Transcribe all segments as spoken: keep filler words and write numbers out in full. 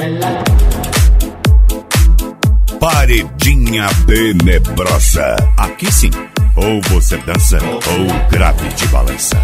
Paredinha Tenebrosa. Aqui sim, ou você dança ou grave de balança.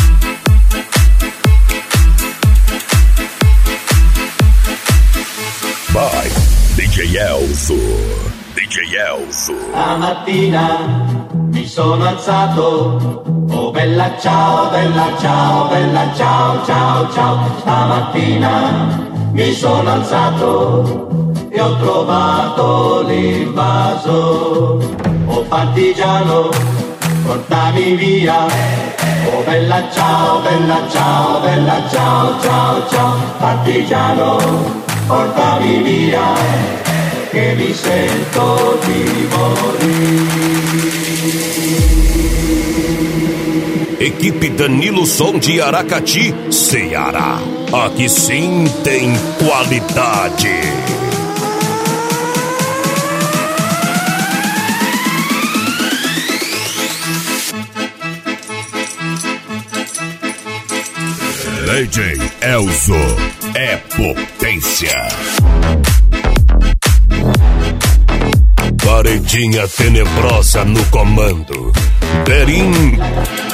Vai, D J Elzo, D J Elzo. Stamattina mi sono alzato, oh bella ciao, bella ciao, bella ciao, ciao, ciao. Stamattina mi sono alzato e ho trovato l'invaso. Oh partigiano, portami via. Oh bella ciao, bella ciao, bella ciao, ciao, ciao. Partigiano, portami via, che mi sento di morire. Equipe Danilo Som de Aracati, Ceará. Aqui sim tem qualidade. D J Elzo é potência. Paredinha Tenebrosa no comando. Perim